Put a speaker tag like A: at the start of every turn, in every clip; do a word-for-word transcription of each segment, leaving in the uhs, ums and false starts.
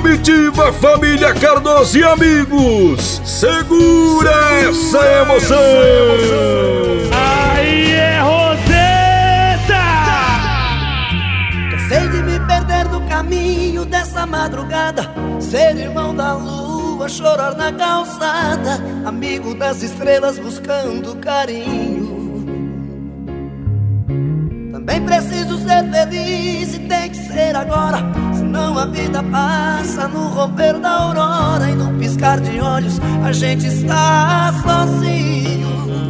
A: comitiva família Cardoso e amigos, segura essa emoção!
B: Aí é Roseta!
C: Cansei de me perder no caminho dessa madrugada, ser irmão da lua, chorar na calçada, amigo das estrelas buscando carinho. Também preciso ser feliz e tem que ser agora, senão a vida passa no romper da aurora e no piscar de olhos a gente está sozinho.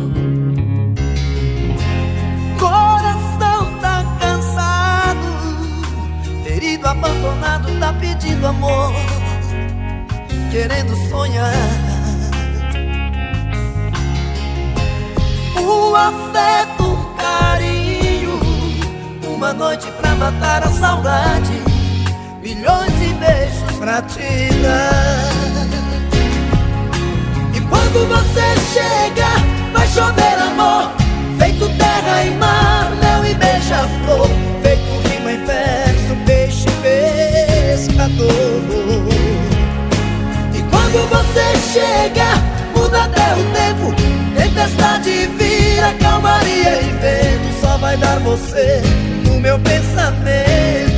C: Coração tá cansado, ferido, abandonado, tá pedindo amor, querendo sonhar. O afeto, um carinho, uma noite pra matar a saudade, milhões de beijos pra te dar. E quando você chega, vai chover amor, feito terra e mar, mel e beija-flor, feito rima e verso, peixe pescador. E quando você chega, muda até o tempo, tempestade vira calmaria e vento, só vai dar você no meu pensamento.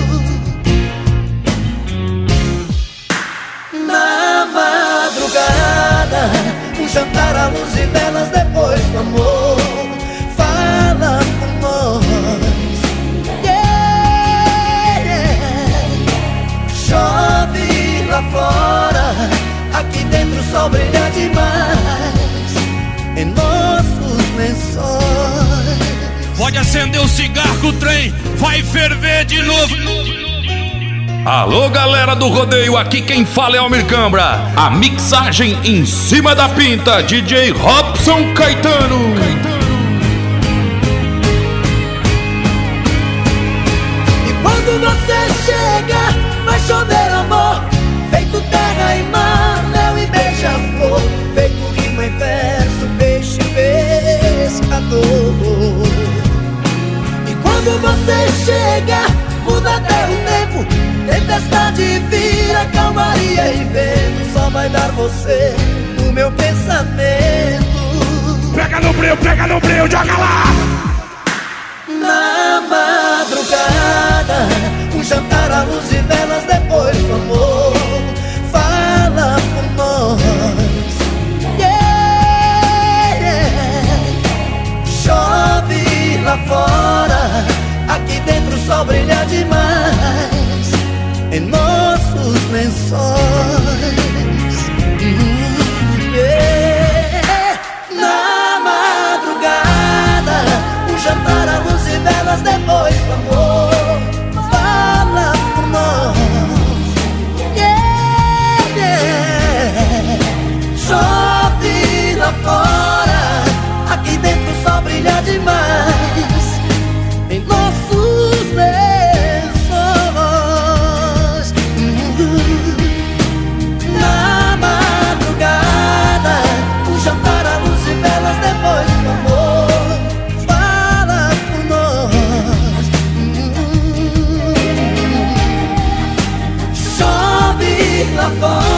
C: Na madrugada, um jantar à luz e velas depois do amor, fala por nós, yeah, yeah. Chove lá fora, aqui dentro o sol brilha demais em nossos lençóis.
B: Pode acender o cigarro que o trem vai ferver de novo.
A: Alô galera do rodeio, aqui quem fala é Almir Cambra. A mixagem em cima da pinta, D J Robson Caetano.
C: E quando você chega, vai chover amor, feito terra e mar, mel e beija-flor, feito rima e verso, peixe pescador. E quando você chega, muda até o tempo, tempestade vira calmaria e vento, só vai dar você no meu pensamento.
B: Pega no breu, pega no breu, joga lá!
C: Na madrugada, um jantar à luz e velas depois do amor, fala por nós, yeah, yeah. Chove lá fora, aqui dentro o sol brilha demais em nossos lençóis, mm, yeah. Na madrugada, um jantar à luz e velas depois do amor, fala por nós, yeah, yeah. Chove lá fora, aqui dentro o sol brilha demais em nossos lençóis. Na madrugada, um jantar à luz e velas depois do amor, fala por nós. Chove lá fora,